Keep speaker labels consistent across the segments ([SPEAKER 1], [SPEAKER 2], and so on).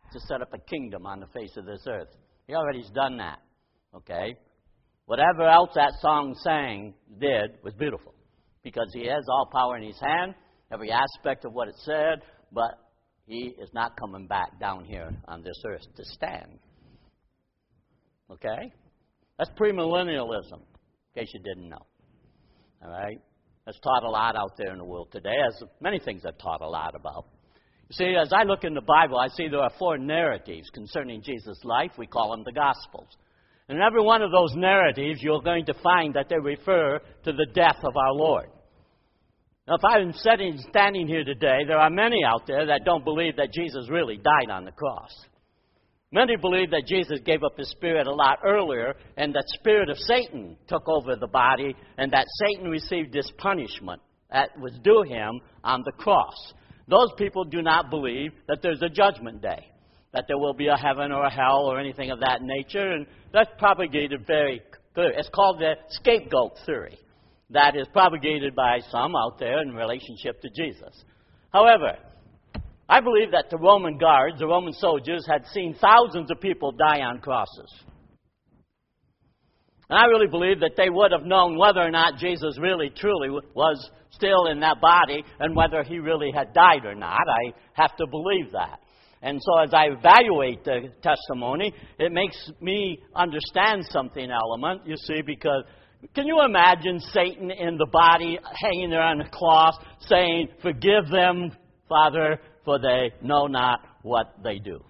[SPEAKER 1] to set up a kingdom on the face of this earth. He already's done that, okay? Whatever else that song did was beautiful, because he has all power in his hand, every aspect of what it said, but he is not coming back down here on this earth to stand. Okay? That's premillennialism, in case you didn't know. All right? That's taught a lot out there in the world today, as many things are taught a lot about. You see, as I look in the Bible, I see there are 4 narratives concerning Jesus' life. We call them the Gospels. And in every one of those narratives, you're going to find that they refer to the death of our Lord. Now, if I'm standing here today, there are many out there that don't believe that Jesus really died on the cross. Many believe that Jesus gave up his spirit a lot earlier, and that spirit of Satan took over the body, and that Satan received this punishment that was due him on the cross. Those people do not believe that there's a judgment day, that there will be a heaven or a hell or anything of that nature, and that's propagated very clearly. It's called the scapegoat theory. That is propagated by some out there in relationship to Jesus. However, I believe that the Roman guards, the Roman soldiers, had seen thousands of people die on crosses. And I really believe that they would have known whether or not Jesus really, truly was still in that body and whether he really had died or not. I have to believe that. And so as I evaluate the testimony, it makes me understand something element, you see, because can you imagine Satan in the body, hanging there on the cross, saying, "Forgive them, Father, for they know not what they do"?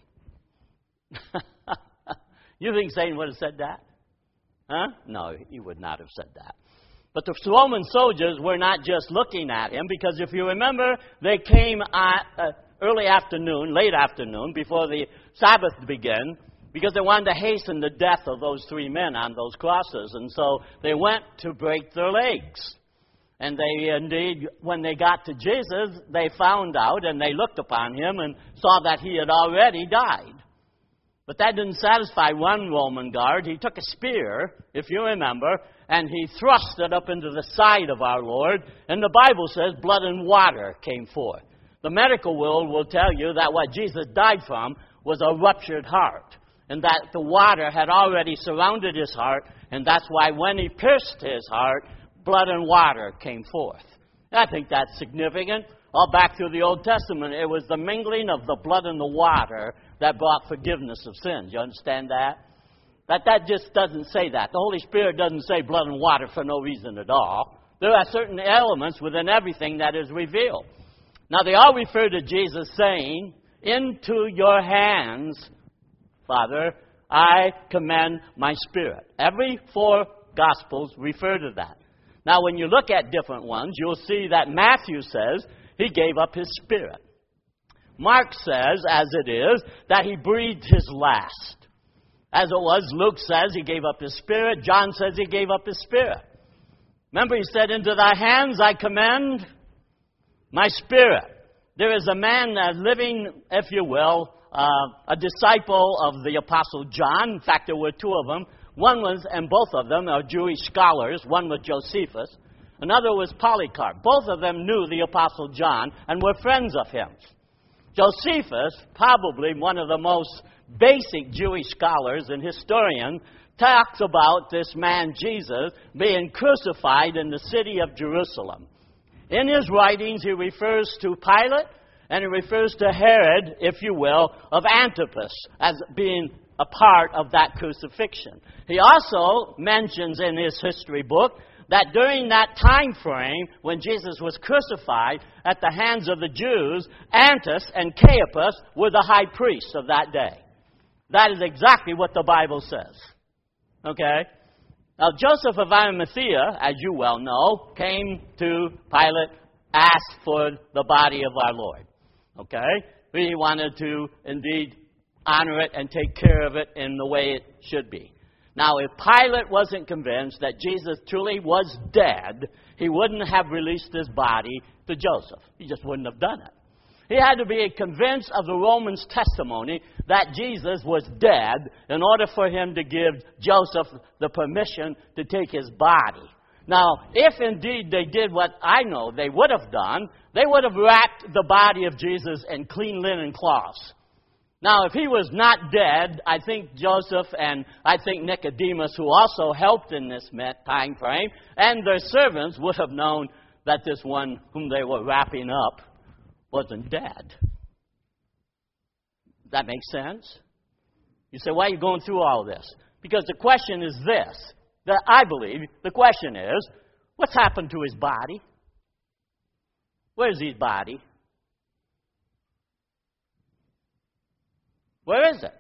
[SPEAKER 1] You think Satan would have said that? Huh? No, he would not have said that. But the Roman soldiers were not just looking at him, because if you remember, they came at early afternoon, late afternoon, before the Sabbath began, because they wanted to hasten the death of those 3 men on those crosses. And so they went to break their legs. And they indeed, when they got to Jesus, they found out and they looked upon him and saw that he had already died. But that didn't satisfy one Roman guard. He took a spear, if you remember, and he thrust it up into the side of our Lord. And the Bible says blood and water came forth. The medical world will tell you that what Jesus died from was a ruptured heart, and that the water had already surrounded his heart, and that's why when he pierced his heart, blood and water came forth. I think that's significant. All back through the Old Testament, it was the mingling of the blood and the water that brought forgiveness of sins. You understand that? That just doesn't say that. The Holy Spirit doesn't say blood and water for no reason at all. There are certain elements within everything that is revealed. Now, they all refer to Jesus saying, "Into your hands, Father, I commend my spirit." Every 4 Gospels refer to that. Now, when you look at different ones, you'll see that Matthew says he gave up his spirit. Mark says, as it is, that he breathed his last. As it was, Luke says he gave up his spirit. John says he gave up his spirit. Remember, he said, "Into thy hands I commend my spirit." There is a man living, if you will, a disciple of the Apostle John. In fact, there were 2 of them. One was, and both of them are Jewish scholars. One was Josephus. Another was Polycarp. Both of them knew the Apostle John and were friends of him. Josephus, probably one of the most basic Jewish scholars and historian, talks about this man Jesus being crucified in the city of Jerusalem. In his writings, he refers to Pilate, and he refers to Herod, if you will, of Antipas, as being a part of that crucifixion. He also mentions in his history book that during that time frame when Jesus was crucified at the hands of the Jews, Antipas and Caiaphas were the high priests of that day. That is exactly what the Bible says. Okay? Now, Joseph of Arimathea, as you well know, came to Pilate, asked for the body of our Lord. Okay? He wanted to, indeed, honor it and take care of it in the way it should be. Now, if Pilate wasn't convinced that Jesus truly was dead, he wouldn't have released his body to Joseph. He just wouldn't have done it. He had to be convinced of the Romans' testimony that Jesus was dead in order for him to give Joseph the permission to take his body. Now, if indeed they did what I know they would have done, they would have wrapped the body of Jesus in clean linen cloths. Now, if he was not dead, I think Joseph and I think Nicodemus, who also helped in this time frame, and their servants would have known that this one whom they were wrapping up wasn't dead. That makes sense? You say, why are you going through all this? Because the question is this, that I believe the question is, what's happened to his body? Where's his body? Where is it?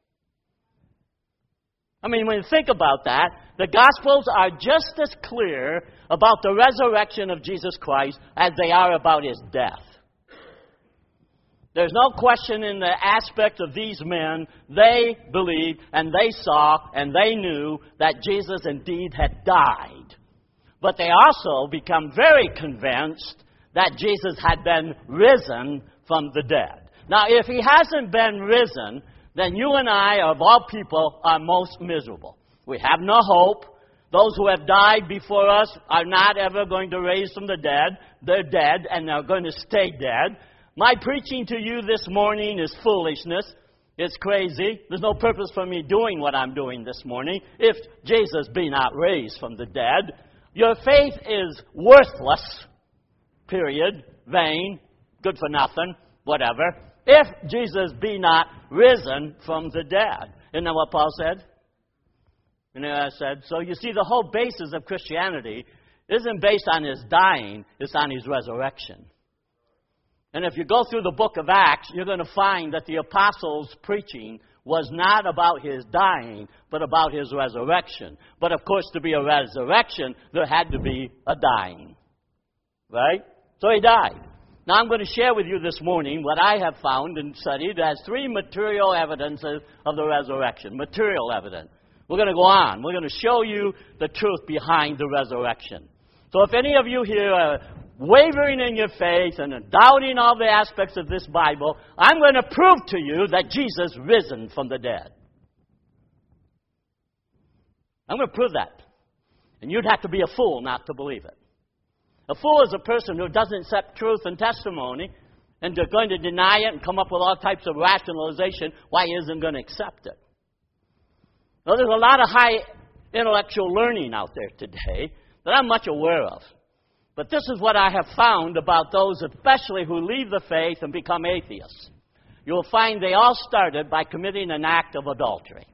[SPEAKER 1] I mean, when you think about that, the Gospels are just as clear about the resurrection of Jesus Christ as they are about his death. There's no question in the aspect of these men. They believed and they saw and they knew that Jesus indeed had died. But they also become very convinced that Jesus had been risen from the dead. Now, if he hasn't been risen, then you and I, of all people, are most miserable. We have no hope. Those who have died before us are not ever going to raise from the dead. They're dead, and they're going to stay dead. My preaching to you this morning is foolishness. It's crazy. There's no purpose for me doing what I'm doing this morning if Jesus be not raised from the dead. Your faith is worthless, period, vain, good for nothing, whatever, if Jesus be not risen from the dead. Isn't that what Paul said? And I said, so you see, the whole basis of Christianity isn't based on his dying, it's on his resurrection. And if you go through the book of Acts, you're going to find that the apostles' preaching was not about his dying, but about his resurrection. But of course, to be a resurrection, there had to be a dying. Right? So he died. Now I'm going to share with you this morning what I have found and studied as three material evidences of the resurrection. Material evidence. We're going to go on. We're going to show you the truth behind the resurrection. So if any of you here are wavering in your faith and doubting all the aspects of this Bible, I'm going to prove to you that Jesus risen from the dead. I'm going to prove that. And you'd have to be a fool not to believe it. A fool is a person who doesn't accept truth and testimony, and they're going to deny it and come up with all types of rationalization why he isn't going to accept it. Now, there's a lot of high intellectual learning out there today that I'm much aware of. But this is what I have found about those, especially who leave the faith and become atheists. You'll find they all started by committing an act of adultery.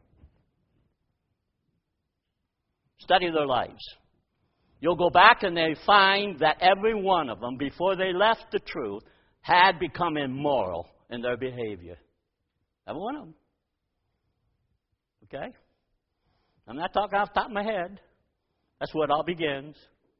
[SPEAKER 1] Study their lives. You'll go back and they find that every one of them, before they left the truth, had become immoral in their behavior. Every one of them. Okay? I'm not talking off the top of my head. That's where it all begins.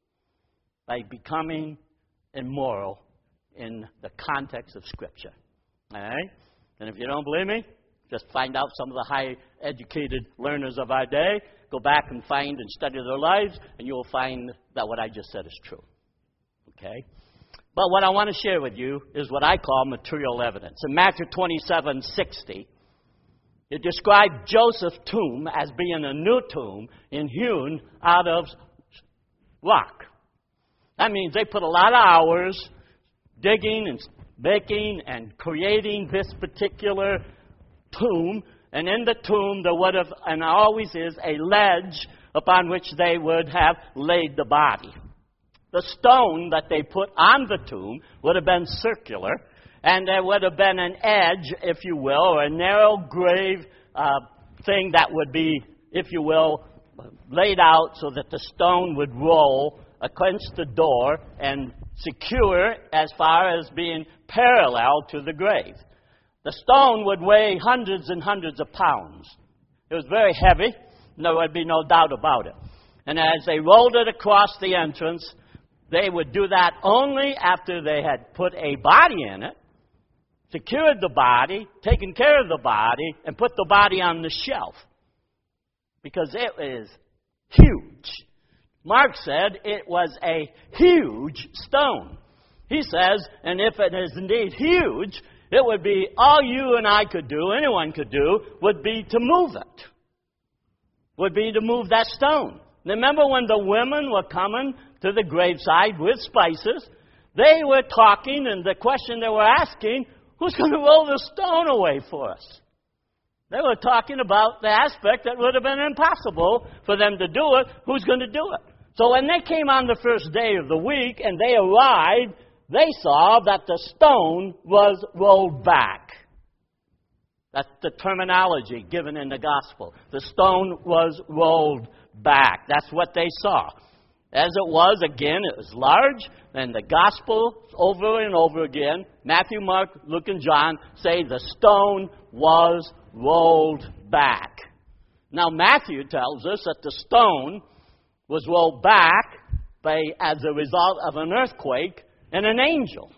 [SPEAKER 1] By becoming immoral in the context of Scripture. All right? And if you don't believe me, just find out some of the high-educated learners of our day. Go back and find and study their lives, and you'll find that what I just said is true. Okay? But what I want to share with you is what I call material evidence. In Matthew 27:60, it described Joseph's tomb as being a new tomb hewn out of rock. That means they put a lot of hours digging and making and creating this particular tomb. And in the tomb there would have, and always is, a ledge upon which they would have laid the body. The stone that they put on the tomb would have been circular, and there would have been an edge, if you will, or a narrow grave thing that would be, if you will, laid out so that the stone would roll against the door and secure as far as being parallel to the grave. The stone would weigh hundreds and hundreds of pounds. It was very heavy, and there would be no doubt about it. And as they rolled it across the entrance, they would do that only after they had put a body in it, secured the body, taken care of the body, and put the body on the shelf. Because it is huge. Mark said it was a huge stone. He says, and if it is indeed huge, it would be all you and I could do, anyone could do, would be to move it. Would be to move that stone. Remember when the women were coming to the graveside with spices, they were talking, and the question they were asking, Who's going to roll the stone away for us? They were talking about the aspect that would have been impossible for them to do it. Who's going to do it? So when they came on the first day of the week and they arrived, they saw that the stone was rolled back. That's the terminology given in the gospel. The stone was rolled back. That's what they saw. As it was, again, it was large, and the gospel over and over again, Matthew, Mark, Luke, and John say the stone was rolled back. Now, Matthew tells us that the stone was rolled back as a result of an earthquake and an angel.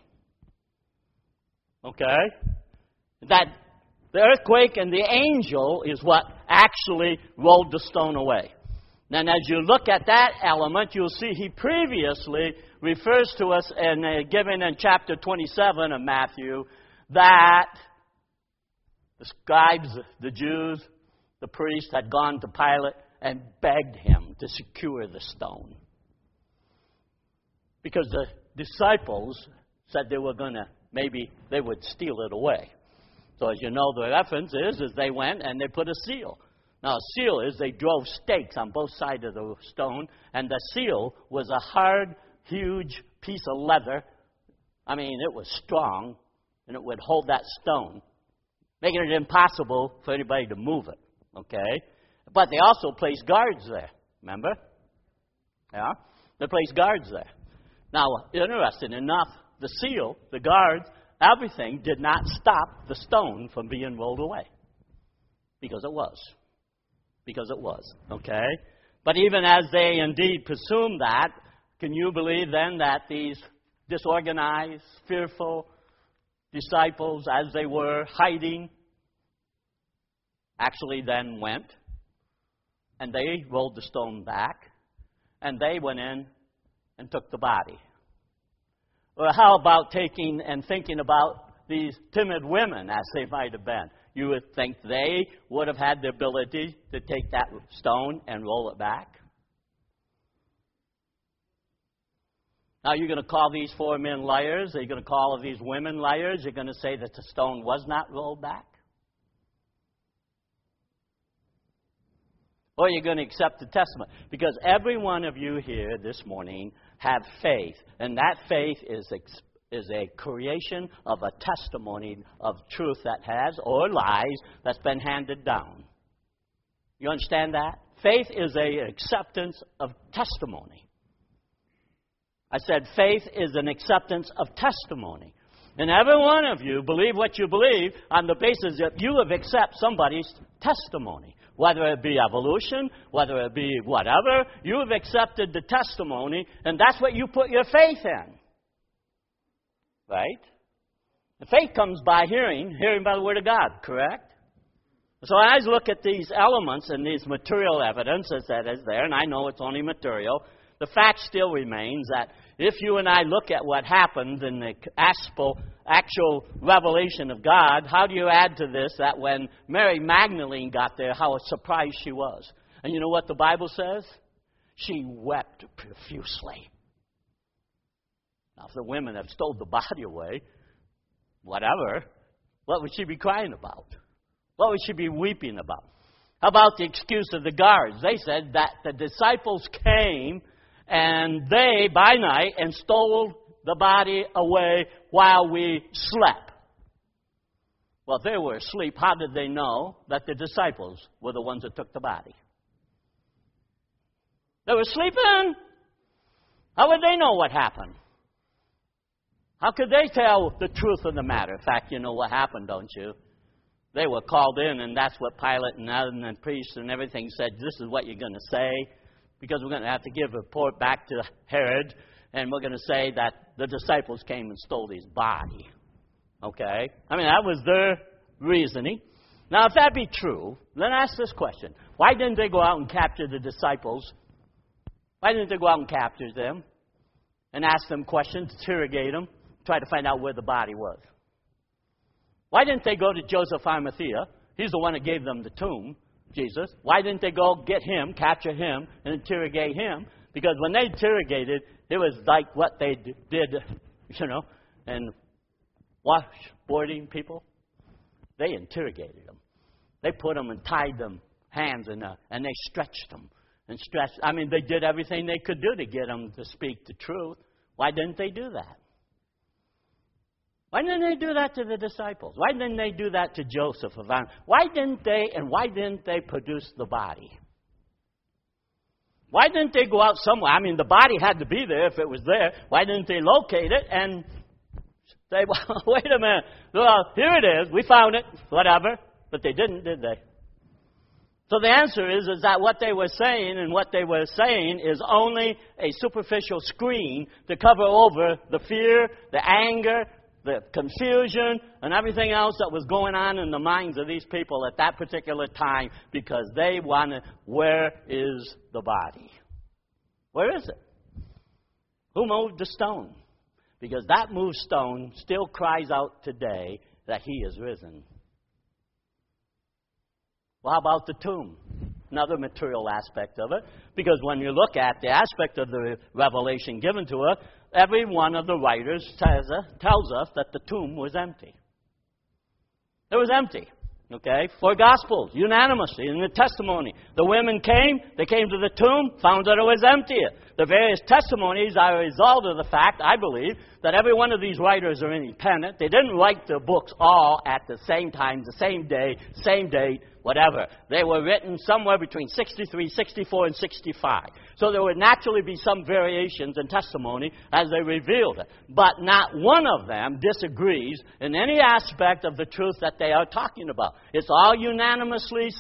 [SPEAKER 1] Okay? That the earthquake and the angel is what actually rolled the stone away. Then as you look at that element, you'll see he previously refers to us, given in chapter 27 of Matthew, that the scribes, the Jews, the priests had gone to Pilate and begged him to secure the stone. Because the disciples said they were going to, maybe they would steal it away. So as you know, the reference is they went and they put a seal. Now, a seal is they drove stakes on both sides of the stone, and the seal was a hard, huge piece of leather. I mean, it was strong, and it would hold that stone, making it impossible for anybody to move it, okay? But they also placed guards there, remember? Yeah? They placed guards there. Now, interesting enough, the seal, the guards, everything did not stop the stone from being rolled away. Because it was. Because it was, okay? But even as they indeed presumed that, can you believe then that these disorganized, fearful disciples, as they were hiding, actually then went, and they rolled the stone back, and they went in and took the body? Or how about taking and thinking about these timid women, as they might have been? You would think they would have had the ability to take that stone and roll it back. Now, you're going to call these four men liars? Are you going to call these women liars? You're going to say that the stone was not rolled back? Or you're going to accept the testament? Because every one of you here this morning have faith, and that faith is a creation of a testimony of truth that has, or lies, that's been handed down. You understand that? Faith is an acceptance of testimony. I said faith is an acceptance of testimony. And every one of you believe what you believe on the basis that you have accepted somebody's testimony. Whether it be evolution, whether it be whatever, you have accepted the testimony, and that's what you put your faith in. Right? And faith comes by hearing by the Word of God, correct? So as I look at these elements and these material evidences that is there, and I know it's only material, the fact still remains that if you and I look at what happened in the actual revelation of God, how do you add to this that when Mary Magdalene got there, how surprised she was? And you know what the Bible says? She wept profusely. Now, if the women have stole the body away, whatever, what would she be crying about? What would she be weeping about? How about the excuse of the guards? They said that the disciples came and they, by night, and stole the body away while we slept. Well, if they were asleep, how did they know that the disciples were the ones that took the body? They were sleeping. How would they know what happened? How could they tell the truth of the matter? In fact, you know what happened, don't you? They were called in, and that's what Pilate and the priests and everything said, this is what you're going to say, because we're going to have to give a report back to Herod, and we're going to say that the disciples came and stole his body. Okay? I mean, that was their reasoning. Now, if that be true, then ask this question. Why didn't they go out and capture the disciples? Why didn't they go out and capture them and ask them questions, interrogate them, try to find out where the body was? Why didn't they go to Joseph Arimathea? He's the one that gave them the tomb, Jesus. Why didn't they go get him, capture him, and interrogate him? Because when they interrogated, it was like what they did, and washboarding people, they interrogated them. They put them and tied them hands and they stretched them and stretched. I mean, they did everything they could do to get them to speak the truth. Why didn't they do that? Why didn't they do that to the disciples? Why didn't they do that to Joseph of Arimathea? Why didn't they produce the body? Why didn't they go out somewhere? I mean, the body had to be there if it was there. Why didn't they locate it and say, well, wait a minute. Well, here it is. We found it. Whatever. But they didn't, did they? So the answer is that what they were saying is only a superficial screen to cover over the fear, the anger, the confusion, and everything else that was going on in the minds of these people at that particular time, because they wanted, where is the body? Where is it? Who moved the stone? Because that moved stone still cries out today that he is risen. Well, how about the tomb? Another material aspect of it. Because when you look at the aspect of the revelation given to us, every one of the writers tells us that the tomb was empty. It was empty. Okay? 4 Gospels, unanimously, in the testimony. The women came, they came to the tomb, found that it was empty. The various testimonies are a result of the fact, I believe, that every one of these writers are independent. They didn't write their books all at the same time, the same day, same date, whatever. They were written somewhere between 63, 64, and 65. So there would naturally be some variations in testimony as they revealed it. But not one of them disagrees in any aspect of the truth that they are talking about. It's all unanimously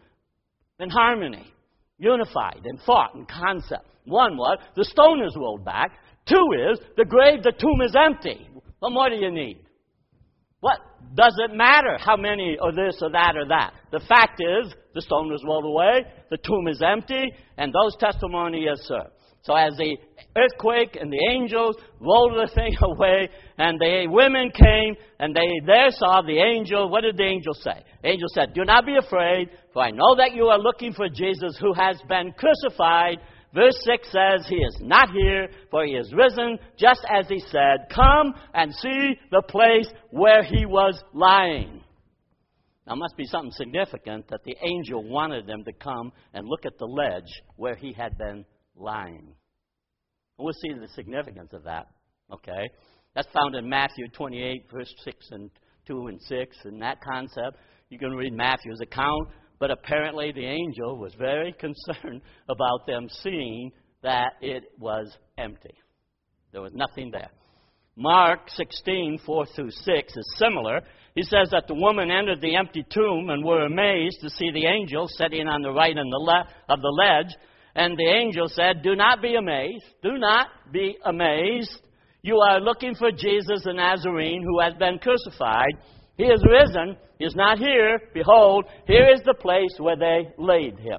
[SPEAKER 1] in harmony, unified in thought and concept. One was, the stone is rolled back. 2 is, the tomb is empty. What more do you need? What does it matter how many or this or that or that? The fact is, the stone was rolled away, the tomb is empty, and those testimonies are served. So as the earthquake and the angels rolled the thing away, and the women came, and they there saw the angel. What did the angel say? The angel said, do not be afraid, for I know that you are looking for Jesus who has been crucified. Verse 6 says, he is not here, for he is risen, just as he said. Come and see the place where he was lying. Now, it must be something significant that the angel wanted them to come and look at the ledge where he had been lying. We'll see the significance of that, okay? That's found in Matthew 28, verse 6 and 2 and 6, and that concept. You can read Matthew's account. But apparently the angel was very concerned about them seeing that it was empty. There was nothing there. Mark 16, 4 through 6 is similar. He says that the woman entered the empty tomb and were amazed to see the angel sitting on the right and the left of the ledge. And the angel said, do not be amazed. Do not be amazed. You are looking for Jesus the Nazarene who has been crucified. He is risen. He is not here. Behold, here is the place where they laid him.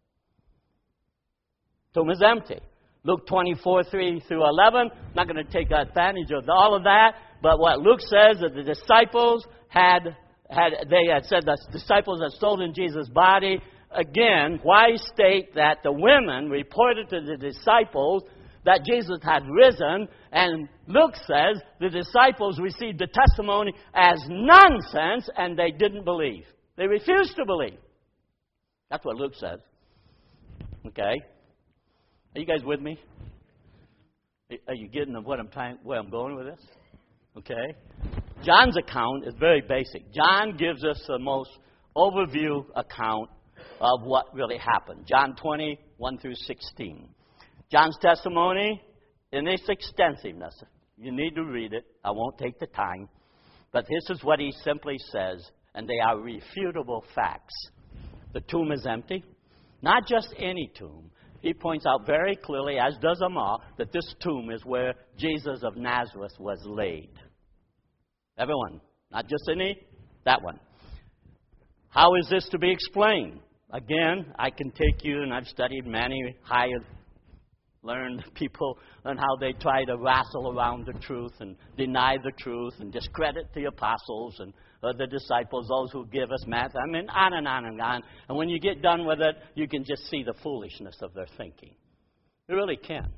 [SPEAKER 1] Tomb is empty. Luke 24, 3 through 11. I'm not going to take advantage of all of that. But what Luke says that the disciples had said that the disciples had stolen Jesus' body. Again, why state that the women reported to the disciples that Jesus had risen, and Luke says the disciples received the testimony as nonsense, and they didn't believe. They refused to believe. That's what Luke says. Okay? Are you guys with me? Are you getting where I'm going with this? Okay? John's account is very basic. John gives us the most overview account of what really happened. John 20, 1 through 16. John's testimony in its extensiveness. You need to read it. I won't take the time. But this is what he simply says, and they are refutable facts. The tomb is empty. Not just any tomb. He points out very clearly, as does Amal, that this tomb is where Jesus of Nazareth was laid. Everyone. Not just any, that one. How is this to be explained? Again, I can take you, and I've studied many higher learned people on how they try to wrestle around the truth and deny the truth and discredit the apostles and the disciples, those who give us math. I mean, on and on and on. And when you get done with it, you can just see the foolishness of their thinking. You really can.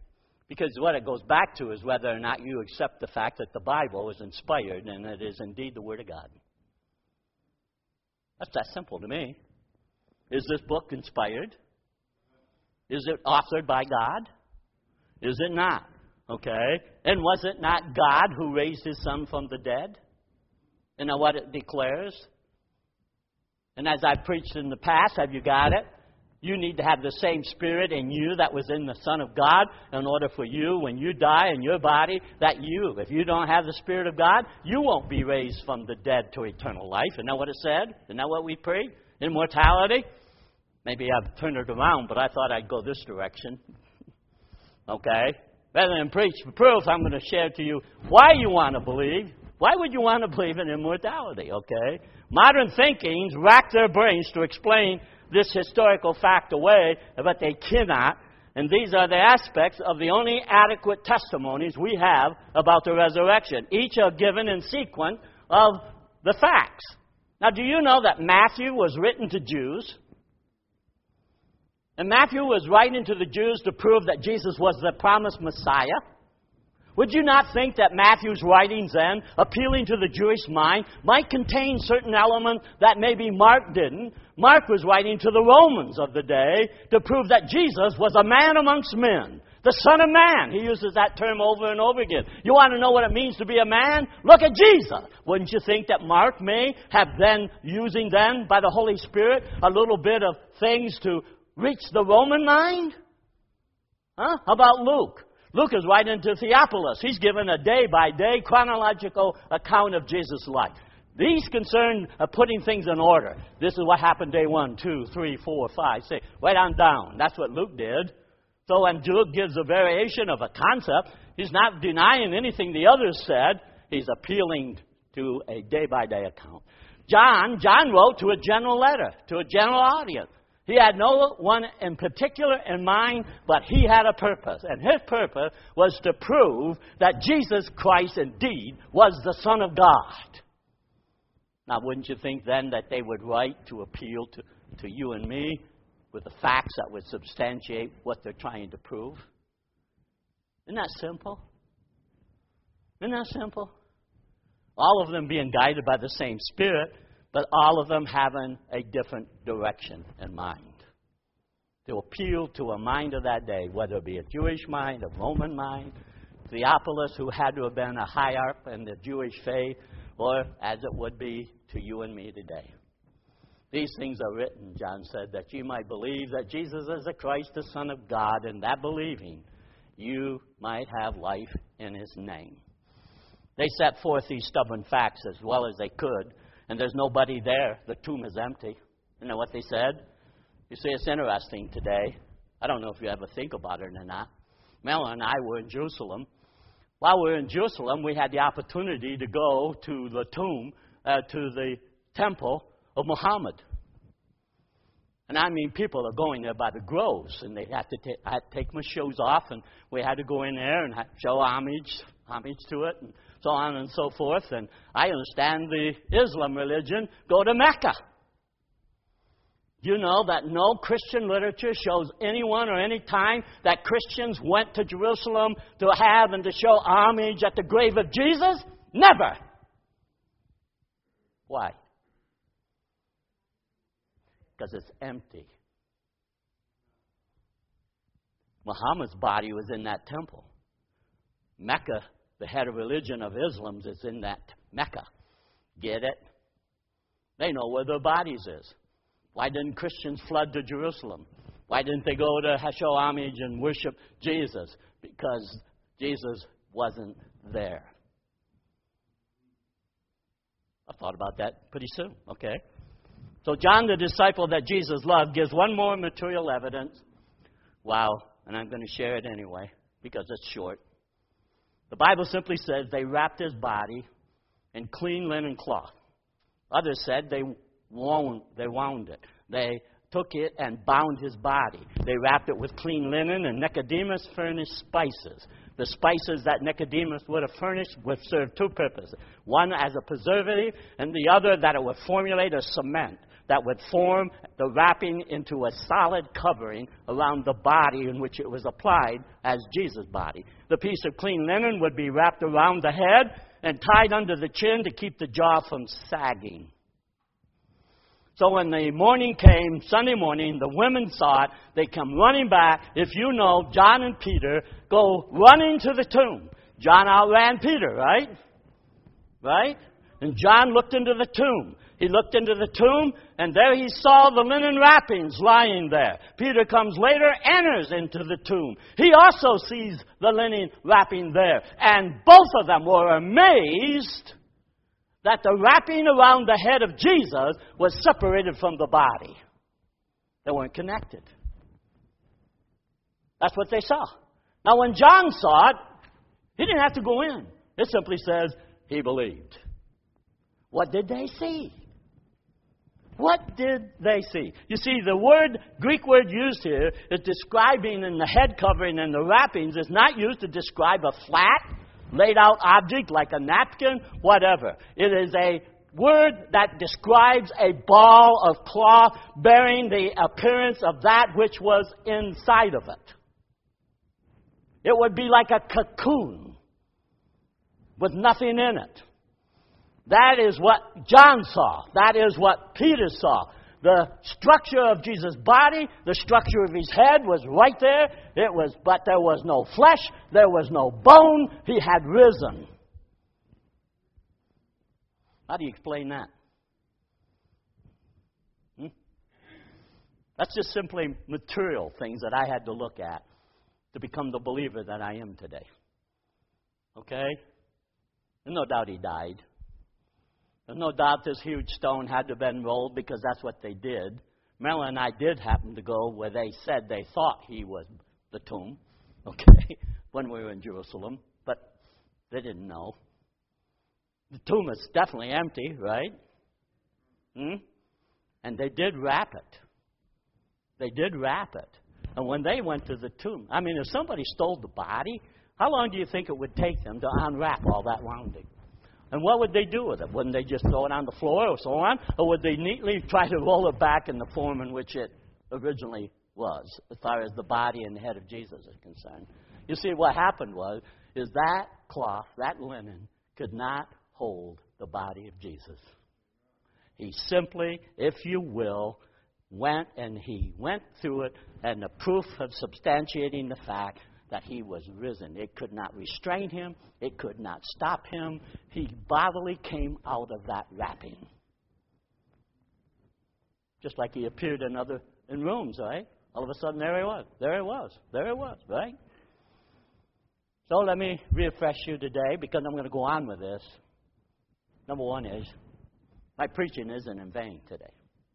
[SPEAKER 1] Because what it goes back to is whether or not you accept the fact that the Bible is inspired and it is indeed the Word of God. That's that simple to me. Is this book inspired? Is it authored by God? Is it not? Okay. And was it not God who raised His Son from the dead? You know what it declares? And as I've preached in the past, have you got it? You need to have the same Spirit in you that was in the Son of God in order for you, when you die in your body, that you, if you don't have the Spirit of God, you won't be raised from the dead to eternal life. Isn't that what it said? Isn't that what we preach? Immortality? Maybe I've turned it around, but I thought I'd go this direction. Okay? Rather than preach for proof, I'm going to share to you why you want to believe. Why would you want to believe in immortality? Okay? Modern thinkings rack their brains to explain this historical fact away, but they cannot. And these are the aspects of the only adequate testimonies we have about the resurrection. Each are given in sequence of the facts. Now, do you know that Matthew was written to Jews? And Matthew was writing to the Jews to prove that Jesus was the promised Messiah. Would you not think that Matthew's writings then, appealing to the Jewish mind, might contain certain elements that maybe Mark didn't? Mark was writing to the Romans of the day to prove that Jesus was a man amongst men, the Son of Man. He uses that term over and over again. You want to know what it means to be a man? Look at Jesus. Wouldn't you think that Mark may have been using then, by the Holy Spirit, a little bit of things to reach the Roman mind? Huh? How about Luke? Luke is writing to Theophilus. He's given a day-by-day chronological account of Jesus' life. These concern putting things in order. This is what happened day 1, 2, 3, 4, 5, 6. Right on down. That's what Luke did. So when Luke gives a variation of a concept, he's not denying anything the others said. He's appealing to a day-by-day account. John wrote to a general letter, to a general audience. He had no one in particular in mind, but he had a purpose. And his purpose was to prove that Jesus Christ indeed was the Son of God. Now, wouldn't you think then that they would write to appeal to you and me with the facts that would substantiate what they're trying to prove? Isn't that simple? Isn't that simple? All of them being guided by the same Spirit, but all of them having a different direction in mind. To appeal to a mind of that day, whether it be a Jewish mind, a Roman mind, Theophilus, who had to have been a hierarch in the Jewish faith, or as it would be to you and me today. These things are written, John said, that you might believe that Jesus is the Christ, the Son of God, and that believing you might have life in His name. They set forth these stubborn facts as well as they could, and there's nobody there. The tomb is empty. You know what they said? You see, it's interesting today. I don't know if you ever think about it or not. Mel and I were in Jerusalem. While we were in Jerusalem, we had the opportunity to go to the tomb, to the temple of Muhammad. And I mean, people are going there by the groves, and they have to I had to take my shoes off, and we had to go in there and show homage to it, and so on and so forth. And I understand the Islam religion go to Mecca. You know that no Christian literature shows anyone or any time that Christians went to Jerusalem to have and to show homage at the grave of Jesus? Never. Why? Because it's empty. Muhammad's body was in that temple. Mecca, the head of religion of Islam, is in that Mecca. Get it? They know where their bodies is. Why didn't Christians flood to Jerusalem? Why didn't they go to show homage and worship Jesus? Because Jesus wasn't there. I thought about that pretty soon, okay? So John, the disciple that Jesus loved, gives one more material evidence. Wow, and I'm going to share it anyway because it's short. The Bible simply says they wrapped his body in clean linen cloth. Others said they wound it. They took it and bound his body. They wrapped it with clean linen, and Nicodemus furnished spices. The spices that Nicodemus would have furnished would serve two purposes. One as a preservative, and the other that it would formulate a cement that would form the wrapping into a solid covering around the body in which it was applied as Jesus' body. The piece of clean linen would be wrapped around the head and tied under the chin to keep the jaw from sagging. So when the morning came, Sunday morning, the women saw it. They come running back. If you know, John and Peter go running to the tomb. John outran Peter, right? Right? And John looked into the tomb. He looked into the tomb, and there he saw the linen wrappings lying there. Peter comes later, enters into the tomb. He also sees the linen wrapping there. And both of them were amazed that the wrapping around the head of Jesus was separated from the body. They weren't connected. That's what they saw. Now, when John saw it, he didn't have to go in. It simply says he believed. What did they see? What did they see? You see, the Greek word used here is describing in the head covering and the wrappings is not used to describe a flat, laid out object like a napkin, whatever. It is a word that describes a ball of cloth bearing the appearance of that which was inside of it. It would be like a cocoon with nothing in it. That is what John saw. That is what Peter saw. The structure of Jesus' body, the structure of his head was right there. But there was no flesh, there was no bone. He had risen. How do you explain that? That's just simply material things that I had to look at to become the believer that I am today. Okay? There's no doubt he died. There's no doubt this huge stone had to have been rolled because that's what they did. Mel and I did happen to go where they said they thought he was the tomb, okay, when we were in Jerusalem, but they didn't know. The tomb is definitely empty, right? And they did wrap it. They did wrap it. And when they went to the tomb, I mean, if somebody stole the body, how long do you think it would take them to unwrap all that rounding? And what would they do with it? Wouldn't they just throw it on the floor or so on? Or would they neatly try to roll it back in the form in which it originally was, as far as the body and the head of Jesus is concerned? You see, what happened is that cloth, that linen, could not hold the body of Jesus. He simply, if you will, went through it, and the proof of substantiating the fact that he was risen. It could not restrain him. It could not stop him. He bodily came out of that wrapping. Just like he appeared in rooms, right? All of a sudden, there he was. There it was. There it was, right? So let me refresh you today, because I'm going to go on with this. Number one is, my preaching isn't in vain today.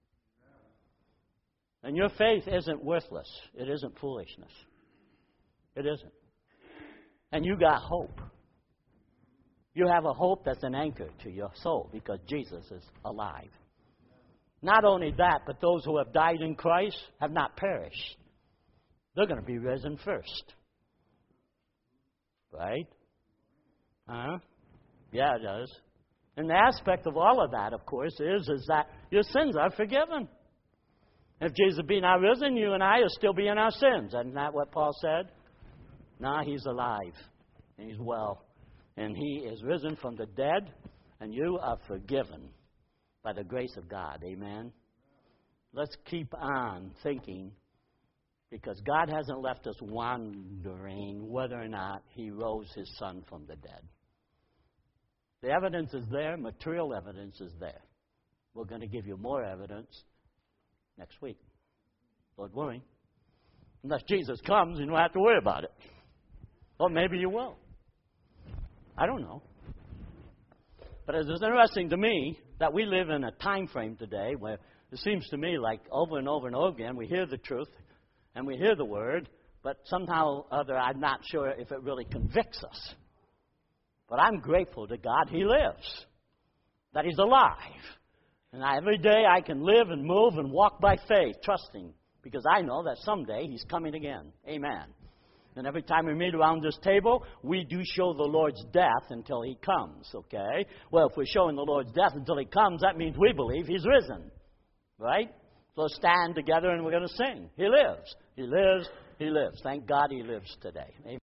[SPEAKER 1] And your faith isn't worthless. It isn't foolishness. It isn't. And you got hope. You have a hope that's an anchor to your soul because Jesus is alive. Not only that, but those who have died in Christ have not perished. They're going to be risen first. Right? Yeah, it does. And the aspect of all of that, of course, is that your sins are forgiven. If Jesus be not risen, you and I will still be in our sins. Isn't that what Paul said? No, he's alive, and he's well, and he is risen from the dead, and you are forgiven by the grace of God. Amen? Let's keep on thinking, because God hasn't left us wondering whether or not he rose his son from the dead. The evidence is there. Material evidence is there. We're going to give you more evidence next week, Lord willing. Unless Jesus comes, you don't have to worry about it. Or maybe you will. I don't know. But it's interesting to me that we live in a time frame today where it seems to me like over and over and over again we hear the truth and we hear the word, but somehow or other I'm not sure if it really convicts us. But I'm grateful to God he lives, that he's alive. And every day I can live and move and walk by faith, trusting, because I know that someday he's coming again. Amen. And every time we meet around this table, we do show the Lord's death until He comes, okay? Well, if we're showing the Lord's death until He comes, that means we believe He's risen, right? So let's stand together and we're going to sing. He lives. He lives. He lives. Thank God He lives today. Amen.